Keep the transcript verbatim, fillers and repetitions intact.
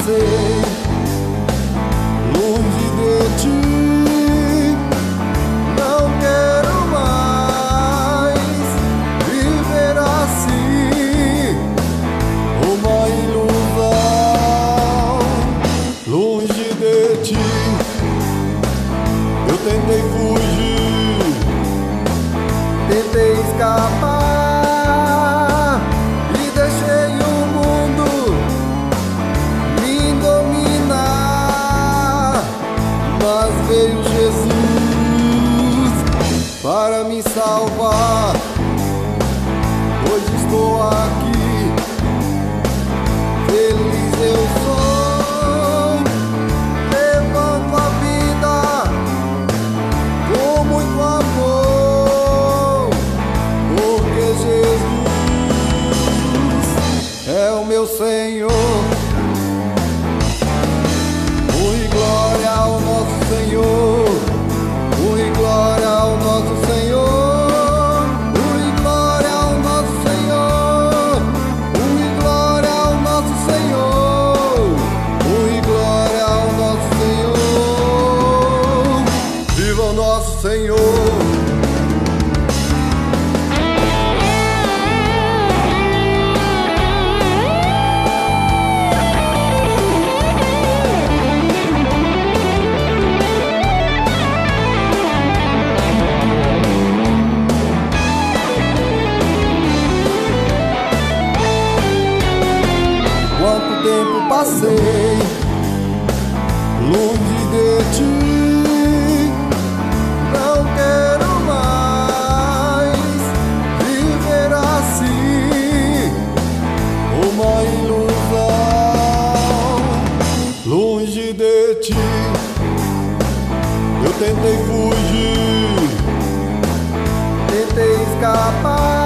passei longe de ti. Não quero mais viver assim, uma ilusão. Longe de ti, eu tentei fugir, tentei escapar e deixei o mundo me dominar. Mas veio Jesus para me salvar. Hoje estou aqui, feliz eu sou, levando a vida com muito amor, porque Jesus é o meu Senhor. Honra e glória ao nosso Senhor, honra e glória ao nosso Senhor, honra e glória ao nosso Senhor, honra e glória ao nosso Senhor, honra e glória ao nosso Senhor. Viva o nosso Senhor! Quanto tempo passei longe de ti. Não quero mais viver assim, uma ilusão. Longe de ti, eu tentei fugir, tentei escapar